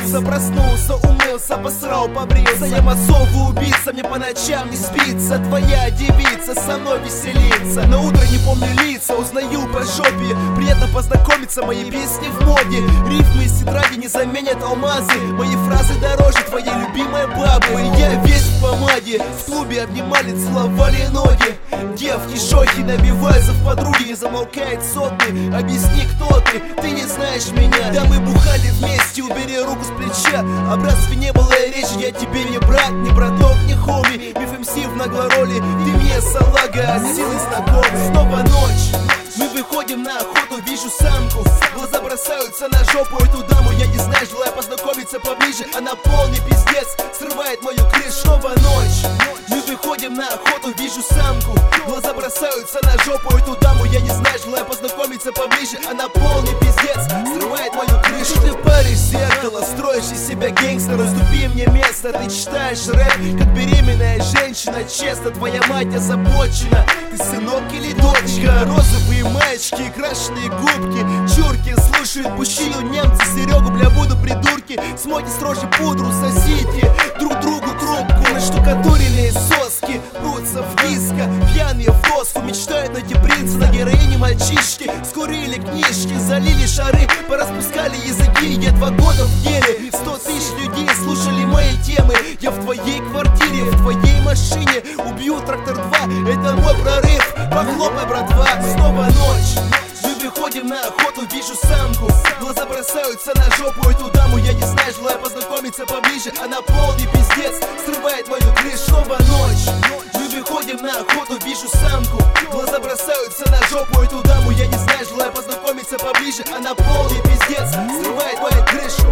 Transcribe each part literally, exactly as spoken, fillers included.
умылся, проснулся, умылся, посрал, побрился. Я массовый убийца, мне по ночам не спится. Твоя девица со мной веселится. На утро не помню лица, узнаю по жопе. Приятно познакомиться, мои песни в моде. Рифмы из тетради не заменят алмазы. Мои фразы дороже твоей любимой бабы. Я весь в помаде, в клубе обнимали, целовали ноги. Девки шохи набиваются в подруги, не замолкает сотни. Объясни, кто ты, ты не знаешь меня. Да мы бухали вместе, убери руку с плеча. О братстве не было речи, я тебе не брат, не браток, не хоми. Миф эм си в наглороли, ты мне салага, а силы знаком. Снова ночь, мы выходим на охоту, вижу самку. Глаза бросаются на жопу эту даму. Я не знаю, желаю познакомиться поближе. Она полный пиздец, срывает мою крышу. Снова ночь, мы выходим на охоту, вижу самку. Глаза бросаются на жопу эту даму. Я не знаю, желаю познакомиться поближе. Она полный пиздец, срывает мою крышу. Ты паришь зеркало, строишь из себя гангстера. Уступи мне место, ты читаешь рэп, как беременная женщина. Честно, твоя мать озабочена. Ты сынок или дочка? Розовые маечки, крашеные губки, чурки. Слушают мужчину немцы, Серегу, бля, буду придурки. Смойте строже пудру, сосите друг другу трубку. Наштукатуренные соски, прутся в диско, пьяные в доску. Мечтают найти принца, на героине мальчишки. Скурили книжки, залили шары, пораспускали языки. Я два года в деле, сто тысяч людей слушали мои темы. Я в твоей квартире, в твоей машине. Убью трактор два, это мой прорыв. Похлопай, братва, снова ночь. Мы выходим на охоту, вижу самку. Глаза бросаются на жопу эту даму. Я не знаю, желаю познакомиться поближе. Она полный пиздец, срывает мою крышу. Снова ночь, мы выходим на охоту, вижу самку. Глаза бросаются на жопу эту даму. Я не знаю, желаю познакомиться поближе. Она полный пиздец, срывает мою крышу.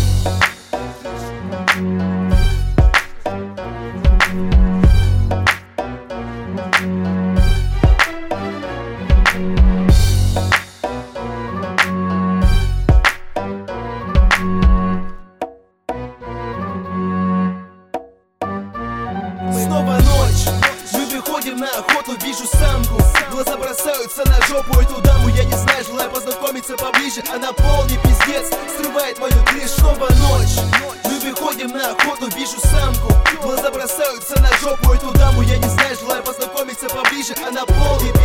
Снова ночь, мы выходим на охоту, вижу самку. Глаза бросаются на жопу эту даму. Я не знаю, желаю познакомиться поближе. Она полный пиздец, срывает мою крышу. Снова ночь, мы выходим на охоту, вижу самку. Глаза бросаются на жопу эту даму. Я не знаю, желаю познакомиться поближе. Она полный